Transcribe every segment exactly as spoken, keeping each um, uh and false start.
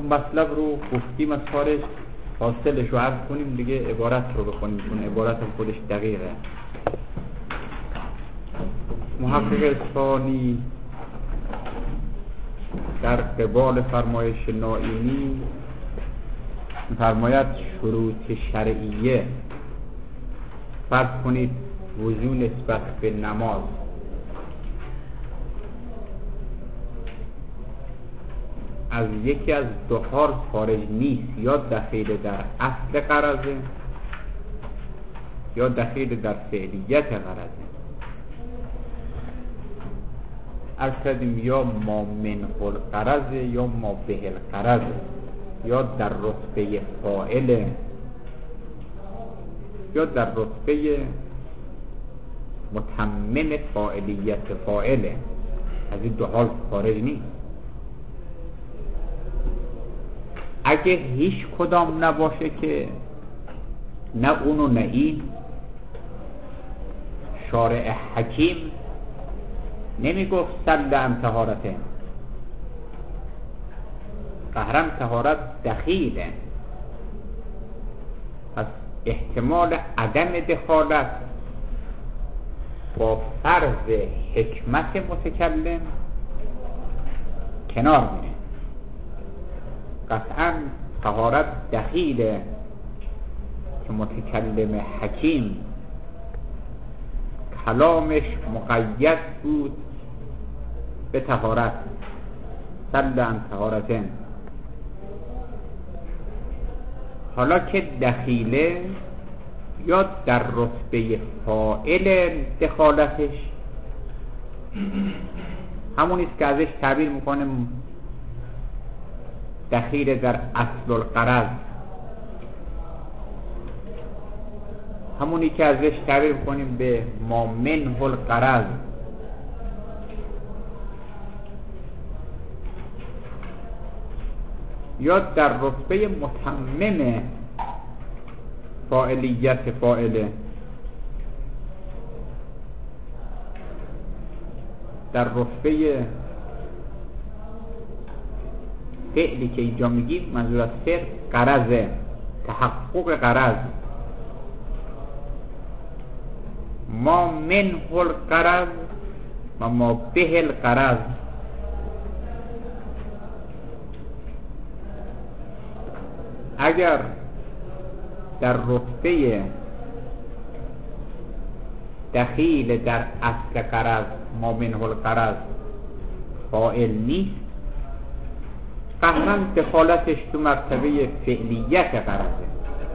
خب مطلب رو گفتیم از خارج، حاصلش رو عرض کنیم دیگه، عبارت رو بخونیم چون عبارت هم خودش دقیقه. محقق اصفهانی در قبال فرمایش نائینی فرماید شروط شرعیه فرض کنید وضو نسبت به نماز از یکی از دو حال خارج نیست، یا دخیل در اصل غرضه یا دخیل در فعلیت غرضه. از کردیم یا ما منه الغرضه یا ما به الغرضه، یا در رتبه فاعله یا در رتبه متمم فاعلیت فاعله. از این دو حال خارج نیست. اگه هیچ کدام نباشه که نه اون و نه این، شارع حکیم نمی گفت سل ام طهارته، قهرم طهارت دخیله. پس احتمال عدم دخالت با فرض حکمت متکلم کنار میره. قطعا طهارت دخیله که متکلم حکیم کلامش مقید بود به طهارت، سل عن طهارتن. حالا که دخیله یا در رتبه فاعل دخالتش همونیست که ازش تعبیر میکنه دخیل در اصل الغرض، همونی که ازش تعبیر میکنیم به ما منه الغرض. یا در رتبه متمم فاعلیت فاعله، در رتبه فعلی که اینجا میگیم منظور از فعل غرضه، تحقق غرض. ما منه الغرض و ما به الغرض. اگر در رتبه دخیل در اصل غرض ما منه الغرض فاعل نیست، قهرا دخالتش تو مرتبه فعلیت غرضه.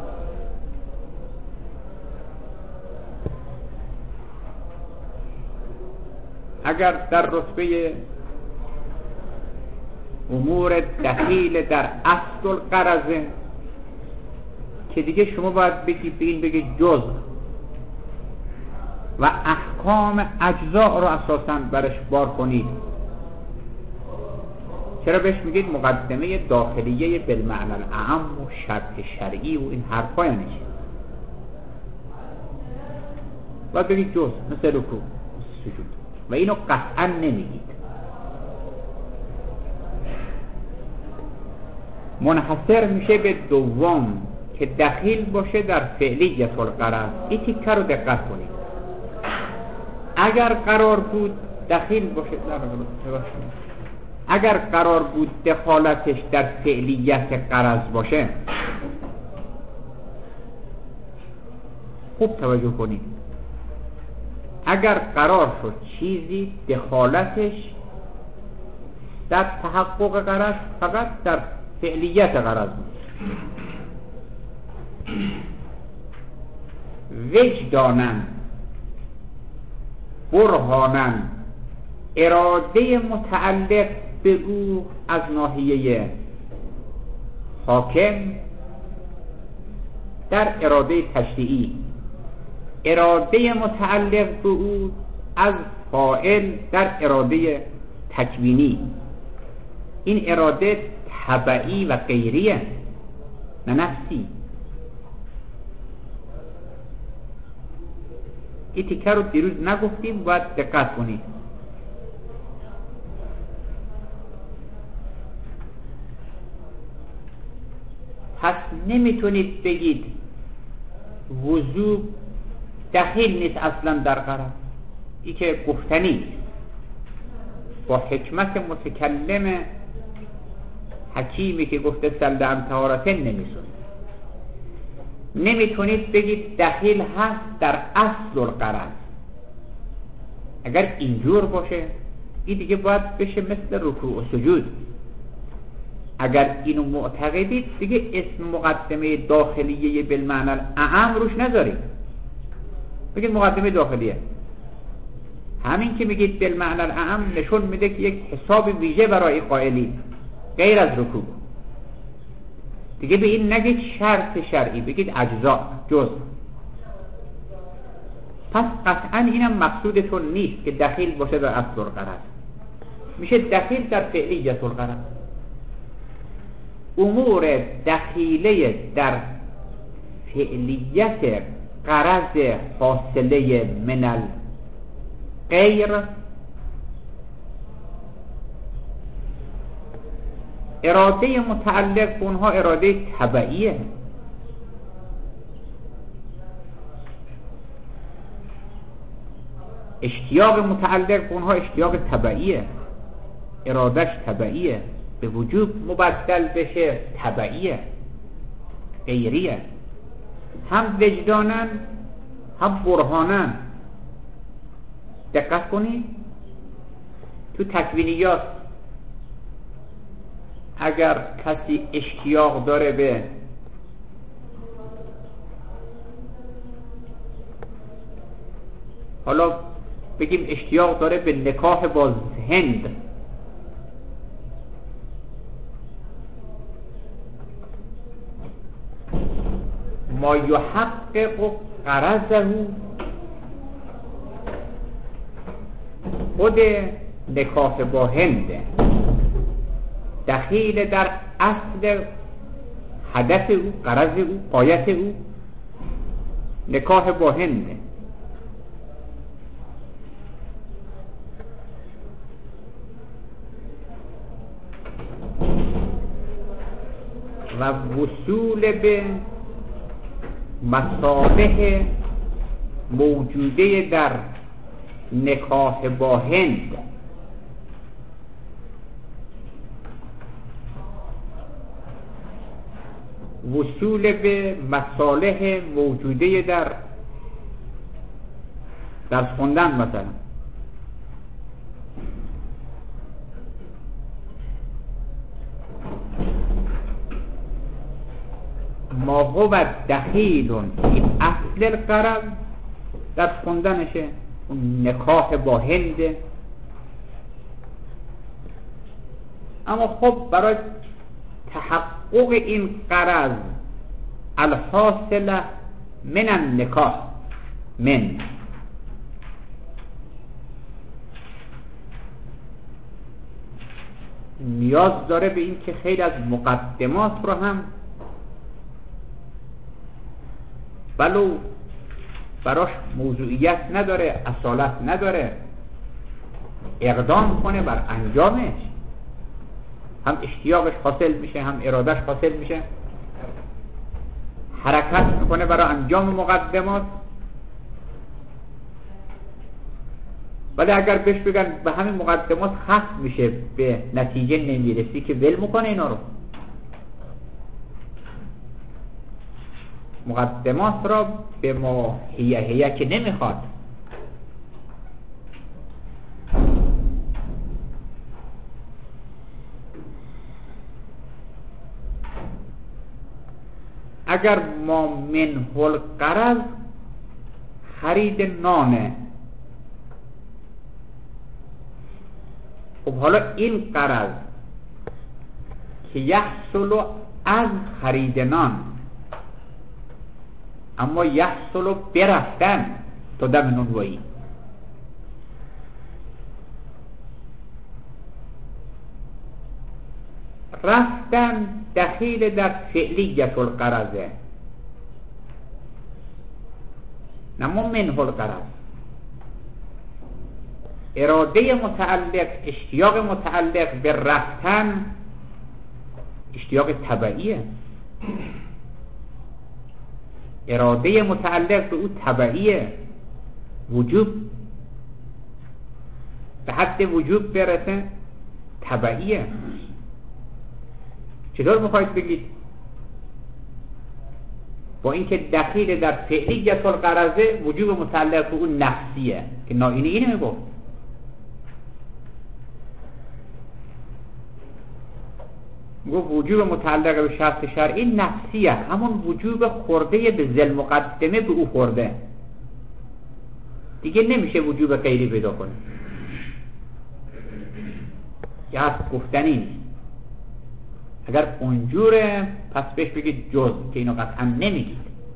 اگر در رتبه امور دخیل در اصل الغرضه که دیگه شما باید بگی بین بگی جزء و احکام اجزاء رو اساساً برش بار کنید. چرا بهش میگید مقدمه داخلیه بالمعنى الاعم و شرط شرعی و این حرفا؟ یعنی چی؟ باید بگید جزء، مثل رکوع، سجود، و اینو قطعاً نمیگید. منحصر میشه به دوم که دخیل باشه در فعلیت الغرض. این تیکه رو دقت کنید. اگر قرار بود دخیل باشه در اگر قرار بود دخالتش در فعلیت غرض باشه، خوب توجه کنید، اگر قرار شد چیزی دخالتش در تحقق غرض فقط در فعلیت غرض بود، وجدانن برهانن اراده متعلق به او از ناحیه حاکم در اراده تشریعی، اراده متعلق به او از فاعل در اراده تکوینی. این اراده تبعی و غیریه، نه نفسی. این تیکه رو دیروز نگفتیم، باید دقت کنید. نمیتونید بگید وضو دخیل نیست اصلا در قرض. ای که گفتنی با حکمت متکلم حکیمی که گفته سلده ام طهارتن نمیسون. نمیتونید بگید دخیل هست در اصل القرض. اگر اینجور باشه این دیگه باید بشه مثل رکوع و سجود. اگر اینو معتقدید دیگه اسم مقدمه داخلیه بالمعنی الاعم روش نذارید، بگید مقدمه داخلیه. همین که میگید بالمعنی الاعم نشون میده که یک حساب ویژه برای قائلی غیر از رکوع. دیگه به این نگید شرط شرعی، بگید اجزا جز. پس قطعا اینم مقصودتون نیست که دخیل باشه در اصل القرض. میشه دخیل در فعلیت القرض. امور دخیله در فعلیت قرض حاصله من الغیر اراده متعلق به اونها اراده تبعیه. اشتیاق متعلق به اونها اشتیاق تبعیه، ارادش تبعیه، به وجوب مبدل بشه تبعیه غیریه. هم وجدانن هم برهانن. دقت کنید تو تکوینیات اگر کسی اشتیاق داره به حالا بگیم اشتیاق داره به نکاح با هند، ما یحقق غرضه خود نکاح با هند دخیل در اصل هدف او، غرض او، غایت او نکاح با هند. و وصول به مصالح موجوده در نکاح با هند وصول به مصالح موجوده در درس خوندن مثلا ما هو دخیل فی اصل القرض درس خوندنشه، اون نکاح با هند. اما خب برای تحقق این قرض الحاصل من النکاح من نیاز داره به این که خیلی از مقدمات رو هم ولو براش موضوعیت نداره، اصالت نداره، اقدام کنه بر انجامش. هم اشتیاقش حاصل میشه، هم ارادش حاصل میشه، حرکت میکنه برای انجام مقدمات. ولی اگر بهش بگن به همین مقدمات ختم میشه به نتیجه نمیرسی که ول میکنه اینا رو. مقدمات را به ما هیه هیه که نمیخواد. اگر ما منه القرض خرید نانه، خب حالا این قرض که یحصل از خرید نان، اما یحصل برفتن تو دم نونوایی. رفتن دخیل در فعلیت القرضه، نما منه القرض. اراده متعلق، اشتیاق متعلق به رفتن اشتیاق طبعیه. اراده متعلق به او تبعیه، وجوب به حد وجوب برسه تبعیه. چطور میخواید بگید با اینکه دخیل در فعلیت الغرضه وجوب متعلق به اون نفسیه که ناینه اینه میگفت؟ گفت وجوب متعلق به شرط شرعی نفسیه، همون وجوب خورده به ذل مقدمه به او خورده، دیگه نمیشه وجوب غیری پیدا کنه، یه هست گفتنی نیست. اگر اونجوره پس بهش بگید جز، که اینو قطعا نمیگید.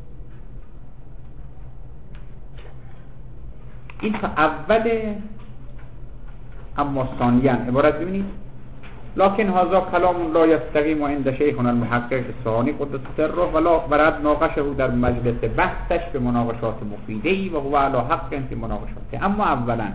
این تا اوله. اما ثانیاً عبارت ببینید لکن هذا کلام لا یستقیم عند شیخنا المحقق ثانی قدس سره ولا ورد ناقشه او در مجلس بحثش به مناقشات مفیده‌ای و هو علی حق فی مناقشات. اما اولا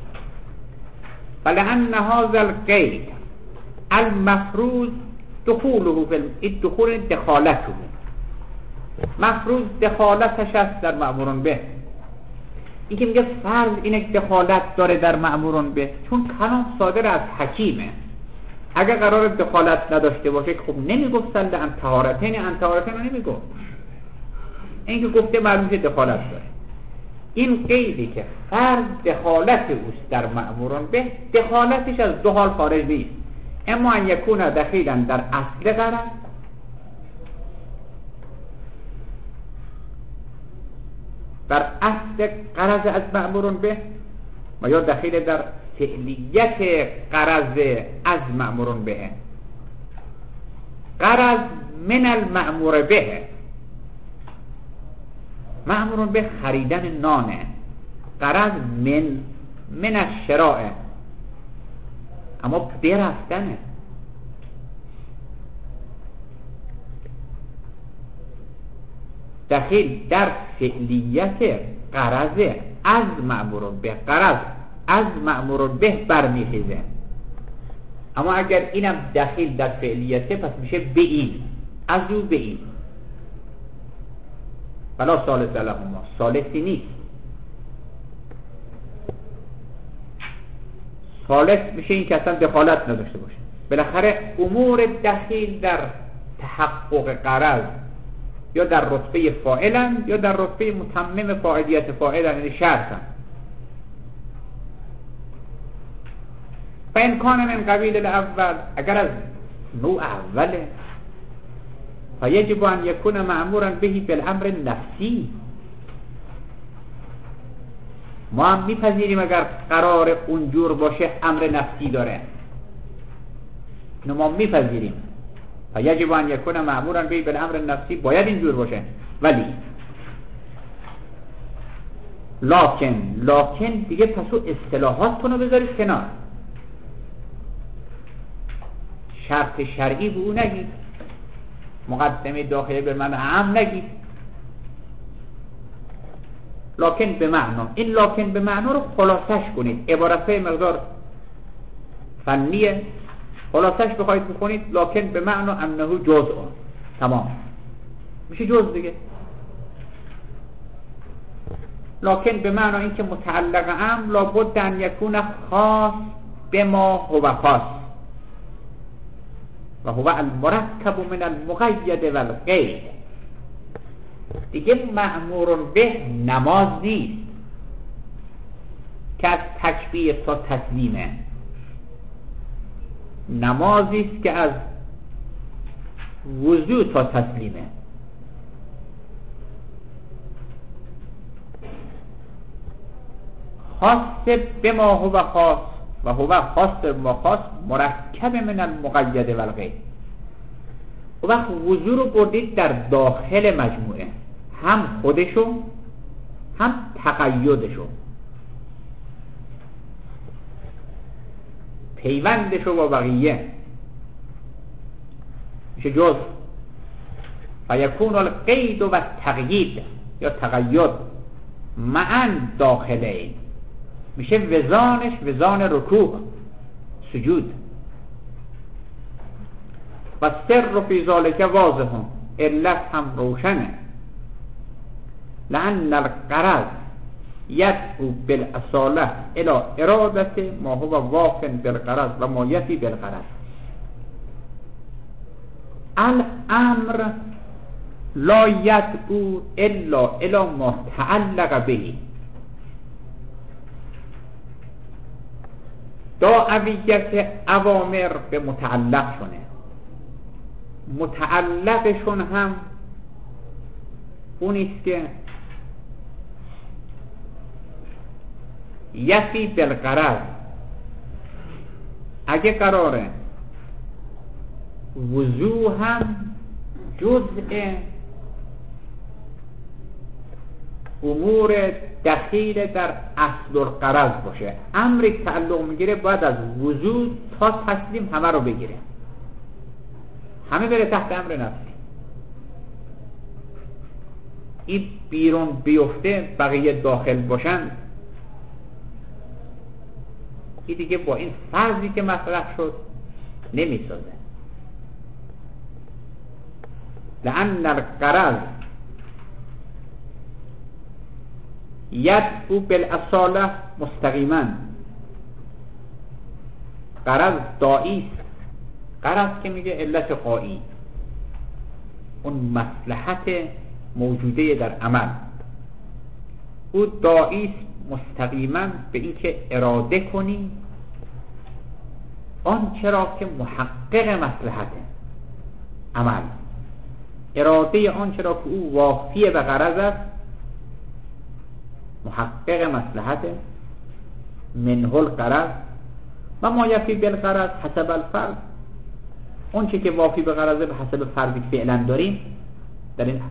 فلان هذا القید المفروض دخوله فی الدخول دخالته، مفروض دخالتش است در مأمورون به. این که میگه فرض اینه دخالت داره در مأمورون به، چون کلام صادر از حکیمه. اگر قرار دخالت نداشته باشه خب نمیگفت سل ان طهارتین ان طهارتین نمیگفت. این که گفته معلوم که دخالت داره. این قیدی که فرض دخالت اوست در مأمورون به، دخالتش از دو حال خارج نیست. اما ان یکون دخیلا در اصل قرض، در اصل قرض از مأمورون به، و یا دخیل در فعلیت قرض از مأمورون به. قرض من المأمور به، مأمورون به خریدن نانه، قرض من من الشراء، اما برفتنه. دخیل در فعلیت قرض از مأمورون به، قرض از مأمورون به برمیخیزه. اما اگر اینم دخیل در فعلیته پس میشه به این، از او به این. بلا ثالث لهما، ثالثی نیست. ثالث میشه این که اصلا دخالت نداشته باشه. بالاخره امور دخیل در تحقق قرض یا در رتبه فاعلن یا در رتبه متمم فاعلیت فاعلن، یعنی شرطن. فإن كان من قبیل الاول، اگر از نوع اوله، فیجب ان یکون مأمورا به بالامر نفسی. ما هم میپذیریم اگر قرار اونجور باشه امر نفسی داره، اینو ما میپذیریم. فیجب ان یکون مأمورا به بالامر نفسی، باید اینجور باشه. ولی لکن لکن دیگه پسو اصطلاحاتتون رو بذارید کنار، شرط شرعی به او نگید، مقدمه داخلی به من عام نگید. لکن به معنا، این لکن به معنا رو خلاصش کنید. عبارتهای مقدار فنیه، خلاصش بخواید بکنید لکن به معنا انه جزء، تمام میشه جزء دیگه. لکن به معنا این که متعلق عام لابد ان یکون خاص بما هو خاص و هو المرکب من المقید و القید. دیگه مأمور به نماز نیست که از تکبیر تا تسلیمه، نمازی است که از وضو تا تسلیمه. خاص بما هو خاص و هو خاص بما خاص مرکب من المقید و القید. و وقت وضو رو بردید در داخل مجموعه، هم خودشو هم تقیدشو، پیوندشو با بقیه، میشه جز. فیکون القید و تقیید یا تقید معا داخله، میشه وزانش وزان رکوع سجود. و سر فی ذالک واضح، علت هم روشنه. لأن الغرض يدعو بالاصاله الى اراده ما هو واف بالغرض و ما یفی بالغرض. الامر لا يدعو الا الى ما تعلق به. دعویت اوامر به متعلق شونه، متعلقشون هم اونیست که یفی بالغرض. اگه قراره وضوح هم جزء امور دخیل در اصل الغرض باشه، امری که تعلق میگیره باید از وضوح تا تسلیم همه رو بگیره، همه بره تحت امر نفسی. این بیرون بیفته بقیه داخل باشن، این دیگه با این فرضی که مطرح شد نمیسازه. لأن الغرض یدعو بالاصاله مستقیما. غرض داعی است. غرض که میگه علت غایی، اون مصلحت موجوده در عمل، او داعی است مستقیما به این که اراده کنی آنچه را که محقق مصلحت عمل، اراده آنچه را که او وافیه به غرض است، محقق مصلحت منه الغرض و ما یفی بالغرض حسب الفرض. اون چه که وافی به غرضه به حسب فرضی فعلا داریم در این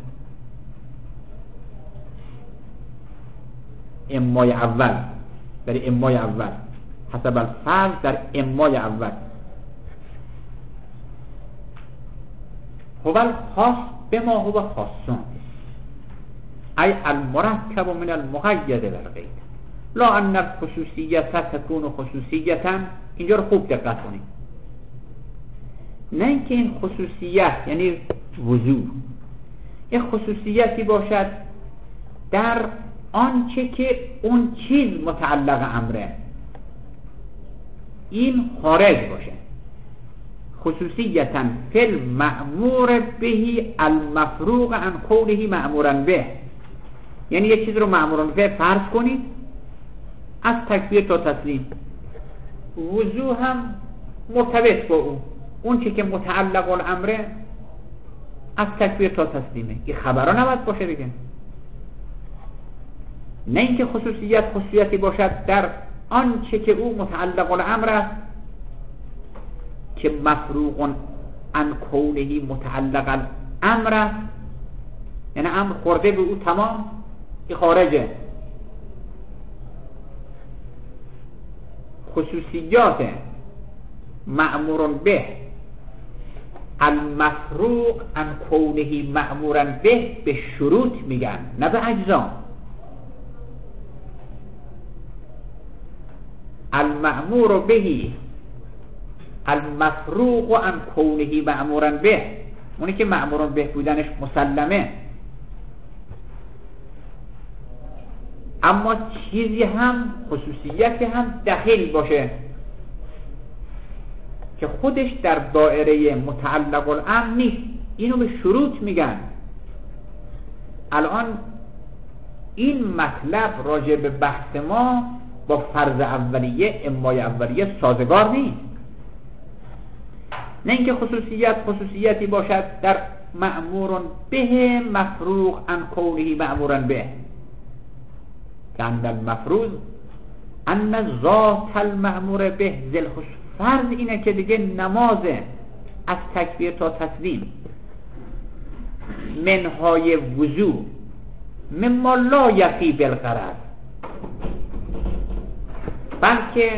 امای اول، در امای اول حسب الفرض در امای اول هو الخاص بما هو خاصون ای المرکب من المقید بالقید لا ان الخصوصیت تکون خصوصیتا. اینجا رو خوب دقت کنید، نه اینکه این خصوصیت یعنی وضوح یک خصوصیتی باشد در آنچه که اون چیز متعلق امره، این خارج باشه. خصوصیتا فی المأمور به المفروغ عن قوله مأمورا به، یعنی یک چیز رو مأمورا به فرض کنید از تکبیر تا تسلیم، وضوح هم مرتبط با اون، اون چی که متعلق الامره از تکبیر تا تسلیمه. این خبرها نباید باشه دیگه، نه اینکه خصوصیت خصوصیتی باشد در آنچه که او متعلق الامر است که مفروغ عن کونه متعلق الامر است، یعنی امر خورده به او تمام، این خارجه. خصوصیات مأمور به المفروغ عن کونه مأمورا به به شروط میگن، نه به اجزا. المأمور به المفروغ عن کونه مأمورا به، اونی که مأمورا به بودنش مسلمه، اما چیزی هم خصوصیتی هم دخیل باشه که خودش در دائره متعلق الامر نیست، اینو به شروط میگن. الان این مطلب راجع به بحث ما با فرض اولیه امای اولیه سازگار نیست. نه اینکه خصوصیت خصوصیتی باشد در مأمور به مفروغ عن کونه مأمورا به، لأن المفروض ان ذات المأمور به ذل خصوص. فرض اینه که دیگه نماز از تکبیر تا تسلیم منهای وضو مما لا یفی بالغرض، بلکه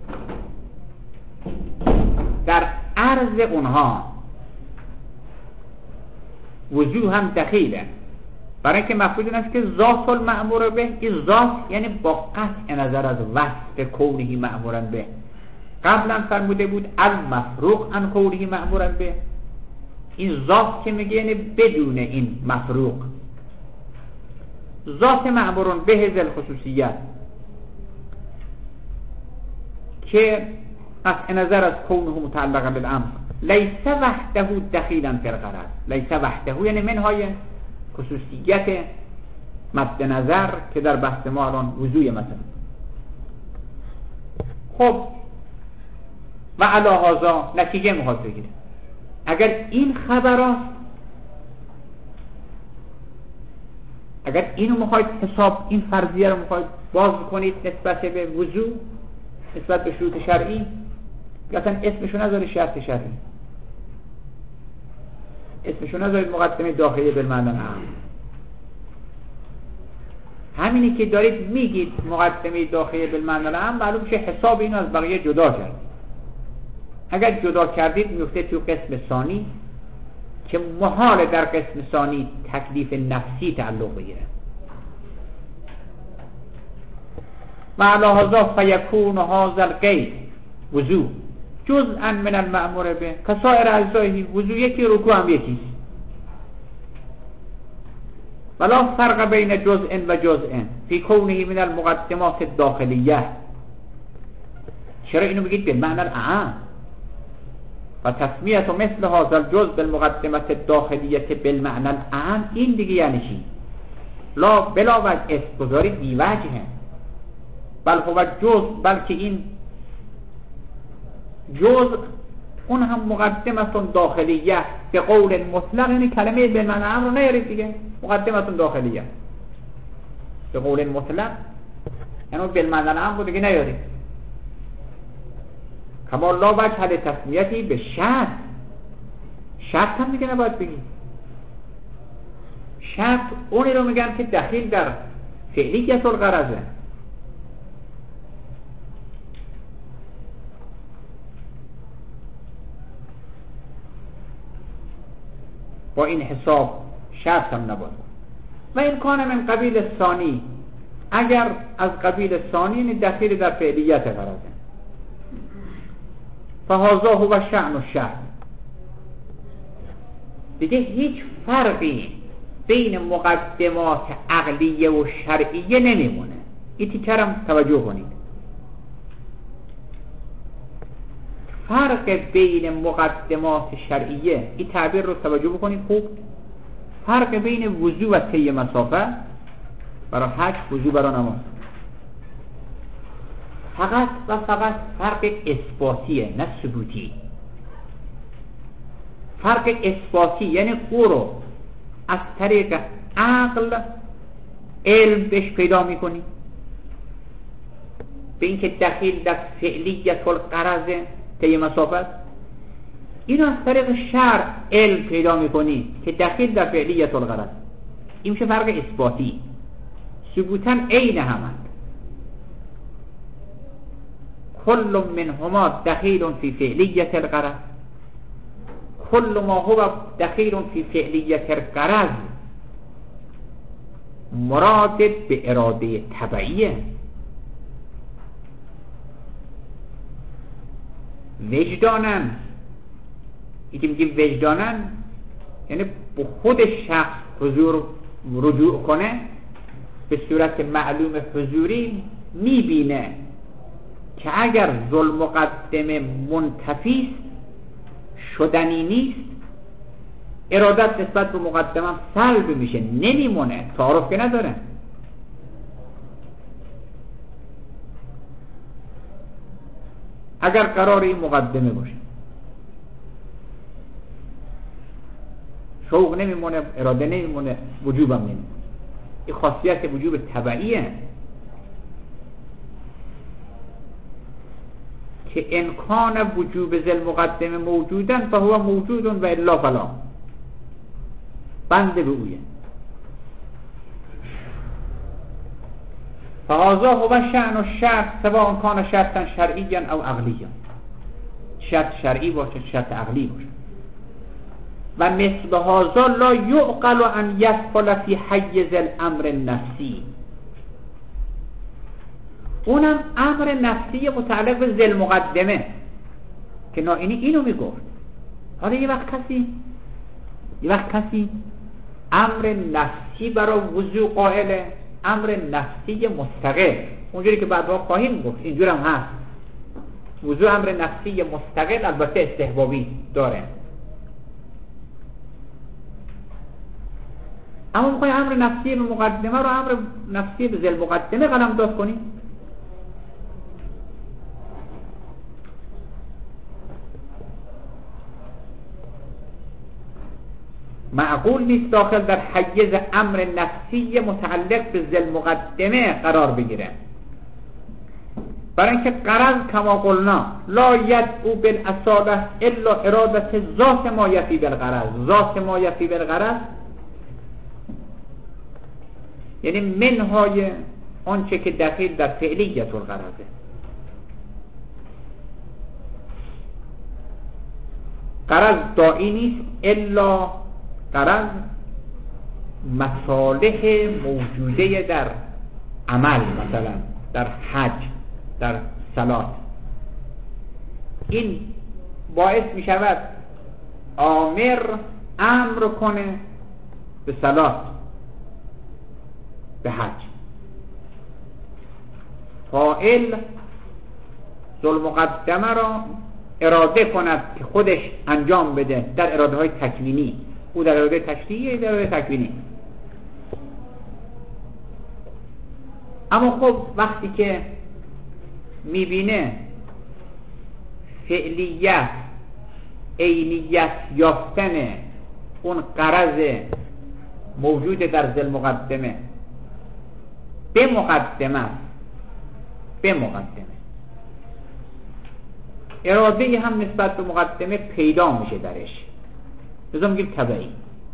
در عرض اونها وضو هم دخیله، برای اینکه مفروض این است که ذات المأمور به، این ذات یعنی با قطع نظر از وصف کونه مأمورا به. قبلا فرموده بود المفروغ عن کونه مأمورا به، این ذات که میگه یعنی بدون این مفروغ. ذات معمورون به ذل خصوصیت که قطع نظر از کونه متعلقا بالامر لیس وحده دخیلا فی الغرض، لیس وحده یعنی منهای خصوصیت مد نظر که در بحث ما الان وضوع مثلا. خب و علی هذا نتیجه میخواد بگیره. اگر این خبراست، اگر اینو میخواید حساب، این فرضیه رو میخواید باز کنید نسبت به وضوع، نسبت به شروط شرعی، اصلا اسمشو نذارید شرط شرعی، اسمشو نذارید مقدمه داخلی بالمعنی العام. همینی که دارید میگید مقدمه داخلی بالمعنی العام، معلوم میشه حساب اینو از بقیه جدا کرد. اگر جدا کردید میفته تو قسم ثانی که محال در قسم ثانی تکلیف نفسی تعلق بگیره. و علی هذا فیکون هذا القید وضوء جزءا من المأمور به کسائر اجزایه. وضوء یکی، رکوع هم یکیست. ولا فرق بین جزء و جزء فی کونه من المقدمات الداخلیه. چرا اینو بگید به معنی الاعم و تسمیت و مثل هذا الجزء بالمقدمات الداخلیه بالمعنی الاعم؟ این دیگه یعنی چی؟ لا بلا وجه اسم گذاری بی وجهه، بل هو جزء، بلکه این جزء اون هم مقدمتون داخلیه به قول مطلق، یعنی کلمه بالمعنی الاعم رو نیارید دیگه، مقدمتون داخلیه به قول مطلق، یعنی بالمعنی الاعم رو دیگه نیارید. کما لا وجه لتسمیتی به شرط، شرط هم دیگه نباید بگید. شرط اونی رو میگن که دخیل در فعلیت الغرضه. با این حساب شرط هم نباید. و این کان من قبیل ثانی، اگر از قبیل ثانی یعنی دخیل در فعلیت غرضه، فهذا هو شأن الشرط. دیگه هیچ فرقی بین مقدمات عقلیه و شرعیه نمیمونه. این تیکرم توجه کنید. فرق بین مقدمات شرعیه، این تعبیر رو توجه بکنید خوب. فرق بین وضوء و طی مسافه برای حج، وضوء برای نماز، فقط و فقط فرق اثباتیه نه ثبوتی. فرق اثباتی یعنی او رو از طریق عقل علم بهش پیدا میکنی به اینکه دخیل در فعلیت الغرض طی مسافت، اینو از طریق شرع علم پیدا میکنی که دخیل در فعلیت الغرض. این میشه فرق اثباتی. ثبوتا عین همند. كل منهما دخيل في فعلية الغرض، كل ما هو دخيل في فعلية الغرض مرادف به اراده طبعیه. وجدانن، این که میگیم وجدانن یعنی به خود شخص حضور رجوع کنه، به صورت معلوم حضوری میبینه که اگر ظلم مقدمه منتفی شدنی نیست، ارادت نسبت به مقدمه سلب میشه، نمیمونه، تعارف که نداره. اگر قرار این مقدمه باشه شوق نمیمونه، اراده نمیمونه، وجوب هم نمیمونه. این خاصیت وجوب طبعیه که امکان وجوب ذل مقدمه موجودن فهو موجود و الا فلا، بنده به اویه. فهذا هو شأن الشرط سواء کان شرطا شرعیا او عقلیا، شرط شرعی باشه شرط عقلی باشه. و مثل هذا لا يعقل ان يدخل في حیز الامر النفسی، اونم امر نفسی متعلق به ذل مقدمه که نائینی اینو میگفت. حالا یه وقت کسی یه وقت کسی امر نفسی نفسی برای وضوع قائل، امر نفسی مستقل، اونجوری که بعدها خواهیم گفت اینجور هم هست. وضوع امر نفسی مستقل البته استحبابی داره. اما میخوای امر نفسی به مقدمه رو امر نفسی به ذل مقدمه قلمداد کنی؟ معقول نیست داخل در حیز امر نفسی متعلق به ذل مقدمه قرار بگیره، برای اینکه غرض کما قلنا لا یدعو بالاصاله الا ارادت ذات ما یفی بالغرض. ذات ما یفی بالغرض یعنی منهای آنچه که دخیل در فعلیت الغرضه. غرض داعی نیست الا غرض مصالح موجوده در عمل، مثلا در حج، در صلات. این باعث می شود آمر امر کنه به صلات، به حج. فاعل ذل مقدمه را اراده کند که خودش انجام بده در اراده های تکوینی، او در اراده تشریعی، در اراده تکوینی. اما خب وقتی که میبینه فعلیت عینیت یافتن اون غرض موجود در ذل مقدمه به مقدمه به مقدمه اراده هم نسبت به مقدمه پیدا میشه درش، لذا میگیم تبعی.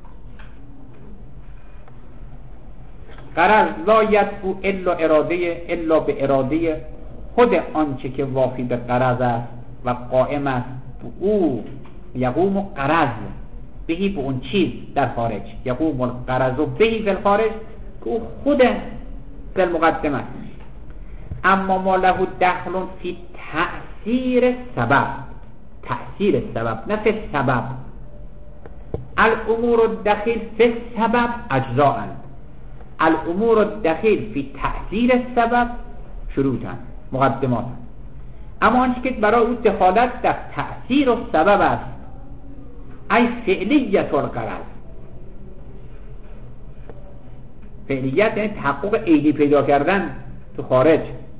غرض لا یدعو الا اراده الا به اراده خود آنچه که وافی به غرض است و قائم است او یقوم غرض بهی، به اون چیز در خارج، یقوم غرض بهی در خارج که او خود در مقدمه است. اما ما له دخل فی تأثیر سبب، تأثیر سبب نه فی سبب. الامور الدخیل فی سبب اجزاء، الامور الدخیل فی تأثیر سبب شروطا، مقدمات. اما آنچه که برای او دخالت در تأثیر و سبب است، ای فعلیت الغرض، فعلیت یعنی تحقق عینی پیدا کردن تو خارج.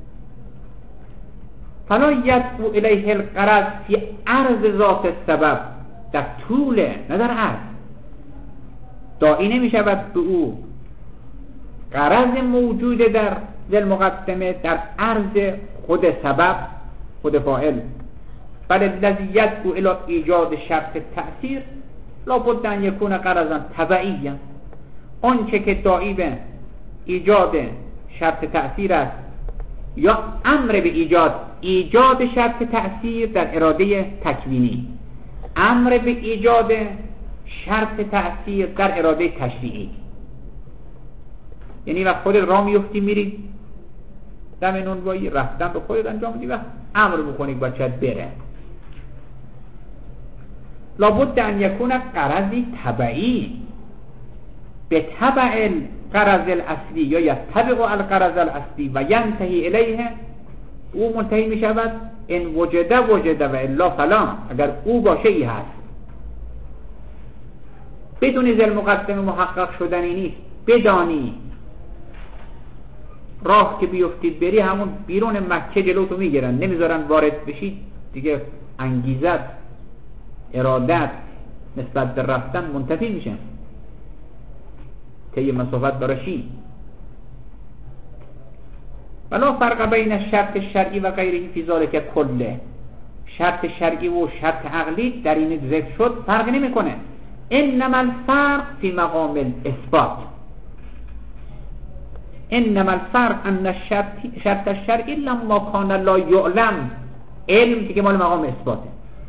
فلا یدعو الیه الغرض فی عرض ذات السبب، در طول نه در عرض. داعی نمی شود به او غرض موجود در ذل مقدمه در عرض خود سبب، خود فاعل. بل الذی یدعو الی ایجاد شرط تأثیر لا بد ان یکون غرضا تبعیا. آنچه که داعی به ایجاد شرط تأثیر است یا امر به ایجاد ایجاد شرط تأثیر در اراده تکوینی، امر به ایجاد شرط تأثیر در اراده تشریعی. یعنی وقت خودت راه میفتی میری دم نونوایی، رفتن به خودت انجام میدی و امر بکنی بچت بره. لابد ان یکون غرضی تبعی به تبع الغرض الاصلی یا یتبع الغرض الاصلی و ینتهی الیه، او منتهی می شود ان وجده وجده و الا فلا، اگر او باشه ای هست. بدون ذل مقدمه محقق شدنی نیست. بدانی راه که بیفتید بری همون بیرون مکه جلوتو میگیرن، نمیذارن وارد بشید دیگه. انگیزت ارادت نسبت به رفتن منتفی میشن، طی مسافت برشی. ولا فرق بین شرط شرعی و غیره فی ذلک کله. شرط شرعی و شرط عقلی در این ذکر شد فرق نمیکنه. انما الفرق فی مقام الاثبات، انما الفرق ان الشرط شرط الشرعی لما کان لا یعلم، علم دیگه مال مقام اثباته.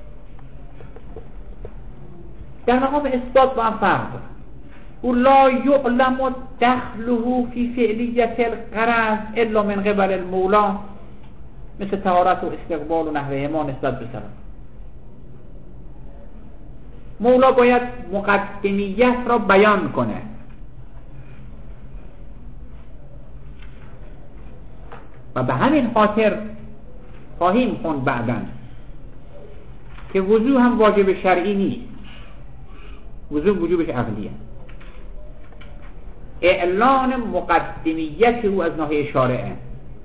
در مقام اثبات با هم فرق داره. او لا یعلم دخله فی فعلیت الغرض الا من قبل المولا، مثل طهارت و استقبال و نحوه ما نسبت به سلام. مولا باید مقدمیت را بیان کنه، و به همین خاطر خواهیم خوند بعداً که وضو هم واجب شرعی نیست، وضو وجوبش عقلیه. اعلان مقدمیت او از ناحیه شارعه،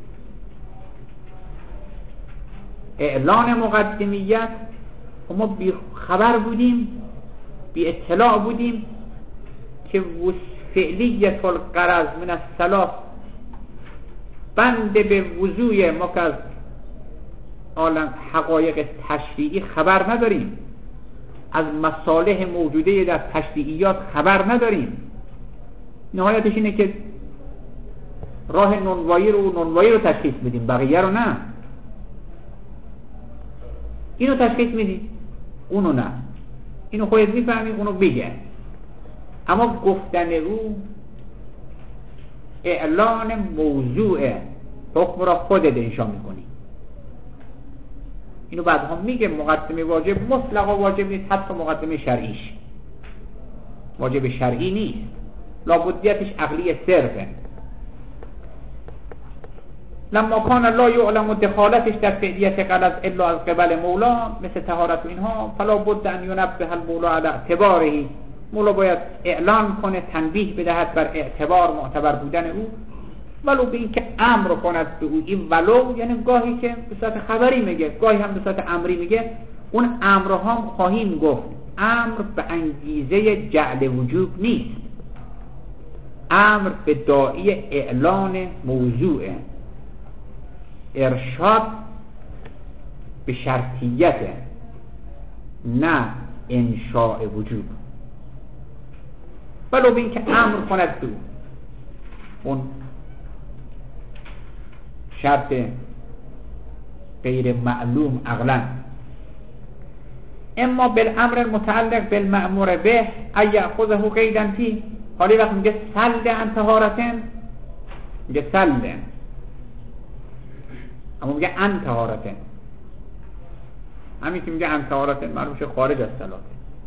اعلان مقدمیت، ما بی خبر بودیم، بی اطلاع بودیم که فعلیت الغرض من الصلاة بند به وضوی ما که از عالم حقایق تشریعی خبر نداریم، از مصالح موجوده در تشریعیات خبر نداریم. نهایتش اینه که راه نونوایی رو نونوایی رو تشخیص میدیم، بقیه رو نه. اینو تشخیص میدیم، اونو نه. اینو خودت میفهمی، اونو بگه. اما گفتن او اعلان موضوع حکم را خودت انشا میکنی. اینو بعدها میگه مقدمه واجب مطلقا واجب نیست، حتی مقدمه شرعیش واجب شرعی نیست، لابدیتش عقلی صرفه. لما کان لا یعلم دخالتش در فعلیت غلط الا از قبل مولا مثل طهارت و اینها، فلا بد ان ینبه المولا علی اعتباره، مولا باید اعلان کنه، تنبیه بدهد بر اعتبار معتبر بودن او، ولو به این که امر کند به او. این ولو یعنی گاهی که به صورت خبری میگه، گاهی هم به صورت امری میگه. اون امرها هم خواهیم گفت امر به انگیزه جعل وجوب نیست، امر به داعی اعلان موضوع، ارشاد به شرطیت، نه انشاء وجوب. ولو به این که امر کند به او، اون شرط غیر معلوم عقلا. اما بالامر المتعلق بالمأمور به ای یأخذه قیدا فی، حالی وقت میگه سل عن طهارتن، میگه سل، اما میگه عن طهارتن. همین که میگه عن طهارتن معلوم میشه خارج از صلات.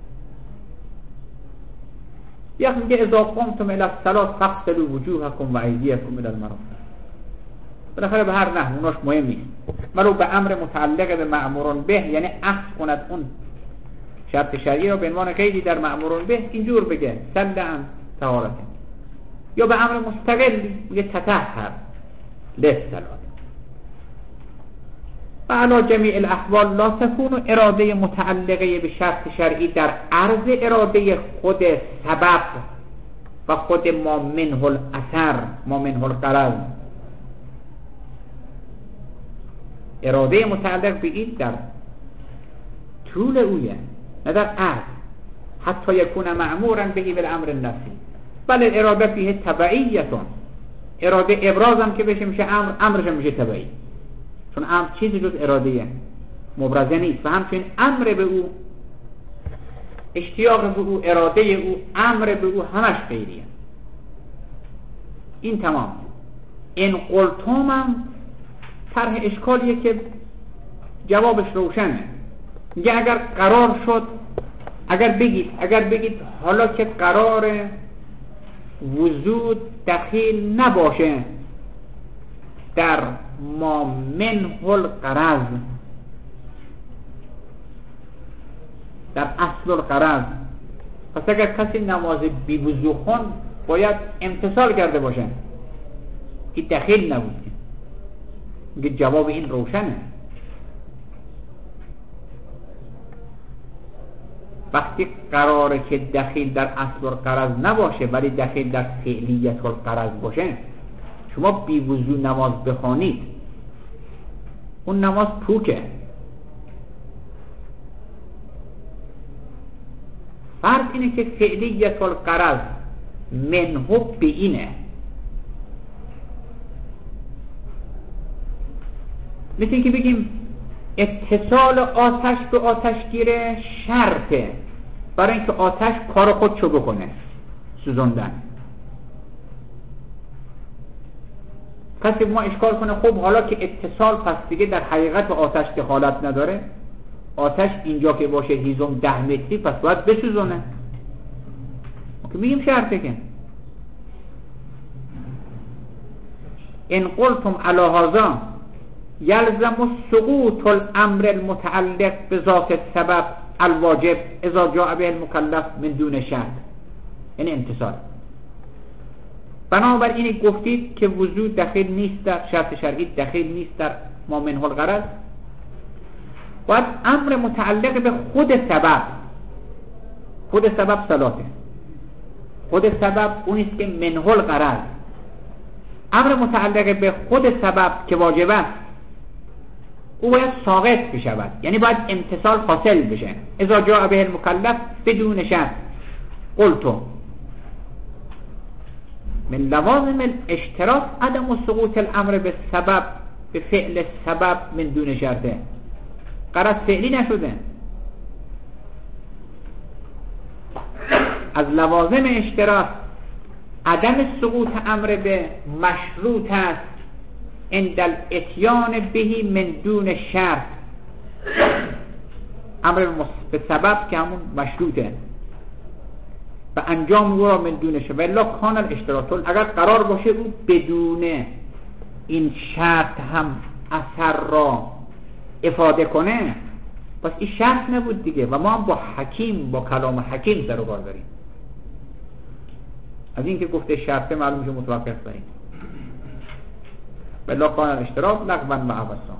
یا میگه اذا قمتم الی الصلاه فاغسلوا وجوهکم و ایدیکم الی المرافق. بالاخره به هر نحو اوناش مهم نیست، ولو به امر متعلق به مأمورون به، یعنی اخذ کند اون شرط شرعی رو به عنوان قیدی در مأمورون به، اینجور بگه سل عن طهارت. یا به امر مستقلی میگه تطهر للصلاه. و علی جمیع الاحوال لا تكون اراده متعلقه به شرط شرعی در عرض اراده خود سبب و خود ما منه الاثر، ما منه الغرض. اراده متعلق به این در طول اویه، نه در عرض. حتی یکون مأمورا بهی بالامر النفسی، بل اراده فیه تبعیتون. اراده ابرازم که بشه میشه امر، امرش میشه تبعی، چون امر چیزی جز اراده مبرزه نیست. و همچنین امر به او، اشتیاق به او، اراده او، امر به او همش غیریه. این تمام. این قلتومم طرح اشکالیه که جوابش روشنه. میگه اگر قرار شد، اگر بگید اگر بگید حالا که قرار وجود دخیل نباشه در ما منه الغرض، در اصل الغرض، پس اگر کسی نماز بی وضو خوند باید امتثال کرده باشه، این دخیل نبود. میگه جواب این روشنه. وقتی قراره که دخیل در اصل الغرض نباشه ولی دخیل در فعلیت الغرض باشه، شما بی وضو نماز بخوانید اون نماز پوکه. فرض اینه که فعلیت الغرض منه به اینه، مثل اینکه بگیم اتصال آتش به آتشگیره شرطه برای اینکه آتش کار خودشو بکنه، سوزوندن. کسی ما اشکال کنه خب حالا که اتصال پس دیگه در حقیقت به آتش دخالت نداره، آتش اینجا که باشه هیزم ده متری پس باید بسوزونه، که میگیم شرطه. که ان قلتم علی هذا یلزم سقوط الامر المتعلق بذات السبب الواجب اذا جاء به المکلف من دون شرط، یعنی امتثال. بنابراین گفتید که وجود دخیل نیست در شرط شرعی، دخیل نیست در ما منه الغرض. باید امر متعلق به خود سبب، خود سبب صلاته، خود سبب اونیست که منه الغرض، امر متعلق به خود سبب که واجب است او باید ساقط بشود، یعنی باید امتثال حاصل بشه. اذا جاء به المکلف بدون شرط. قلتم من لوازم الاشتراط عدم سقوط الامر به سبب به فعل سبب من دون شرطه. غرض فعلی نشده. از لوازم اشتراط عدم سقوط امر به مشروط است عند الاتیان بهی من دون شرط. امر به سبب که همون مشروطه و انجام او را من دون شرط. ولی کان الاشتراط، اگر قرار باشه او بدون این شرط هم اثر را افاده کنه، پس این شرط نبود دیگه و ما هم با حکیم، با کلام حکیم سر و کار داریم. از این که گفته شرطه معلوم میشه متوقف داریم. بلا کان الاشتراط لغوا و عبثا.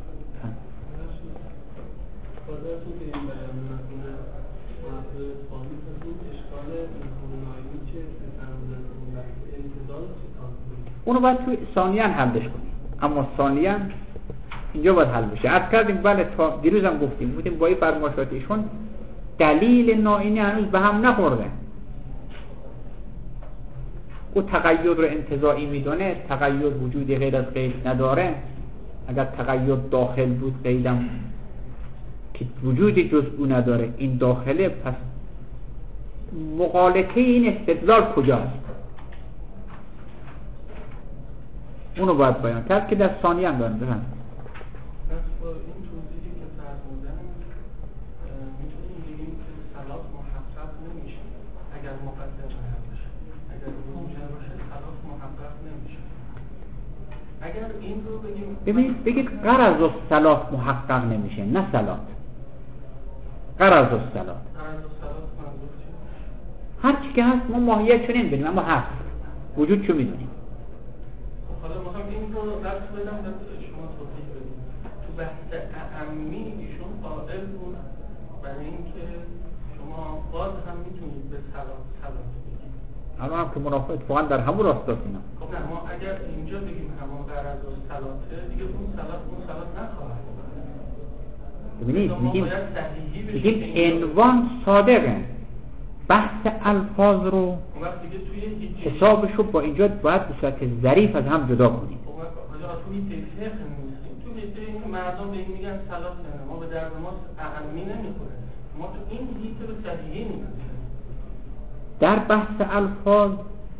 اونو باید توی ثانیاً حلش کنیم، اما ثانیاً اینجا باید حل بشه. عرض کردیم بله، تا دیروز هم گفتیم بودیم با این فرمایشات ایشون دلیل نائینی هنوز به هم نخورده. او تقید رو انتزاعی میدونه، تقید وجودی غیر از قید نداره. اگر تقید داخل بود قیدم که وجودی جز او نداره، این داخله، پس مغالطه این استدلال کجاست؟ اونو باید بیان کرد که در ثانیه هم دارم بفهم. پس با این توضیحی که فرمودن میتونیم بگیم که صلاح محقق نمیشه اگر مقدر باشه، اگر موجب باشه صلاح محقق نمیشه. اگر این رو بگیم ببینید بگید غرض الصلاح محقق نمیشه، نه صلاح. غرض الصلاح غرض الصلاح منظور چیه؟ هر چی که هست ما ماهیت چو نمیدونیم اما هست، وجود چو میدونیم. حالا میخوام این رو ربط بدم به شما توضیح بدیم. تو بحث اعمی ایشون قائل بود برای اینکه شما باز هم میتونید به صلاح صلاح بگید. الان هم که منافع اتفاقا در همون راستاست اینا. خب نه، ما اگر اینجا بگیم همون غرض و صلاته دیگه اون صلاح اون صلاح نخواهد. ببینید میگیم میگیم عنوان صادقه، بحث الفاظ رو حسابشو با اینجا باید به صورت ظریف از هم جدا کنیم. توی تفسیر نیستیم، توی این مردم به این میگن صلاح نه، ما به درد ما اهمی نمیخوره، ما تو این هیت به صحیحی میگن. در بحث الفاظ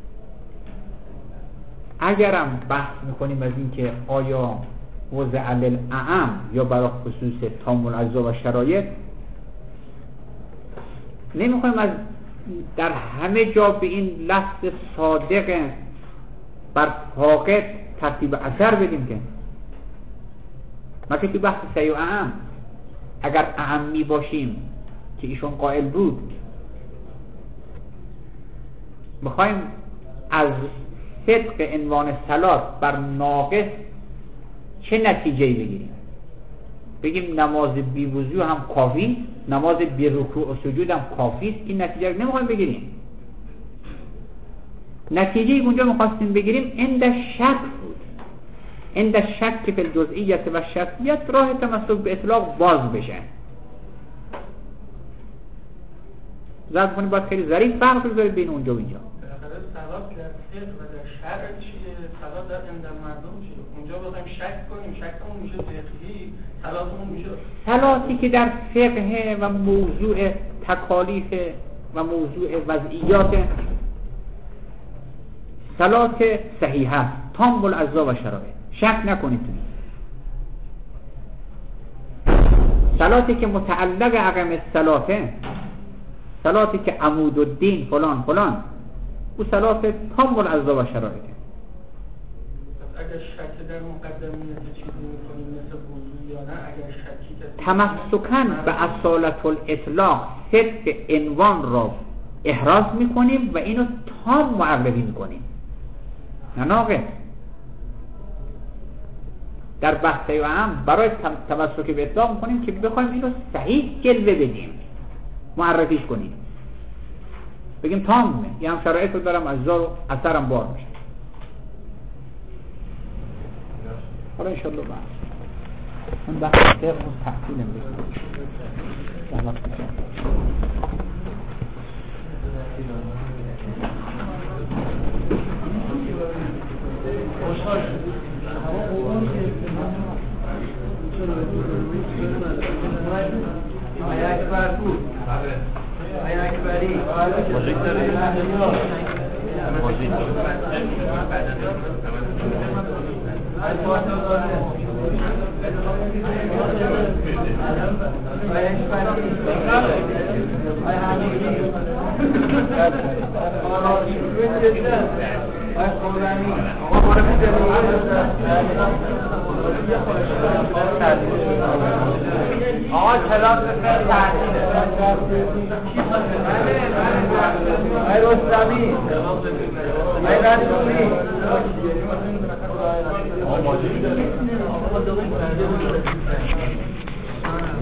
اگرم بحث میکنیم از این که آیا وضع للاعم یا برای خصوص تام الاجزا و شرایط، نمیخوایم از در همه جا به این لفظ صادق بر فاقد ترتیب اثر بدیم که ما که تو بحث صحیح و اعم اگر اعمی باشیم که ایشون قائل بود، میخوایم از صدق عنوان صلات بر ناقص چه نتیجه‌ای بگیریم؟ بگیم نماز بی وضو هم کافی، نماز بی رکوع و سجود هم کافی است. این نتیجه رو نمیخوایم بگیریم. نتیجه‌ای اونجا میخواستیم بگیریم اند شک بود، اند شک که فی الجزئیت و شرطیت راه تمسک به اطلاق باز بشه. زاد کنیم باید خیلی ظریف فرق بذارید بین اونجا و اینجا. بالاخره صلات در فقه و در شرع چیه؟ صلات در عند مردم چیه؟ اونجا بخوایم شک کنیم، شکمون میشه فقهی، صلاتمون میشه صلاتی که در فقه و موضوع تکالیف و موضوع وضعیات صلات صحیحه تام الاجزا و شرایط، شک نکنید تو صلاتی که متعلق عقم الصلاته، صلاتی که عمود الدین فلان فلان، او صلات تام الاجزا و شرایط. اگر شک در مقدمیت چیزی میکنیم مثل وضوع یا نه، اگر شکی کسی تمسکن به اصالت الاطلاق صدق عنوان را احراز میکنیم و اینو تام معرفی میکنیم، نه ناقص. در بحث عام برای تمسک به اطلاق میکنیم که بخوایم اینو صحیح جلوه بدیم، معرفیش کنیم، بگیم تامه، یه هم شرایط رو دارم، اجزا رو اثرم بار میشه. حالا انشالله بعد من بحث صرف و تحصیلم بکنم. آیا اکبر بود؟ آیا اکبری؟ موزیک داری؟ موزیک آقا کلاس بفر تعطیله ای رستمی ای رسولی آقا ماجری داره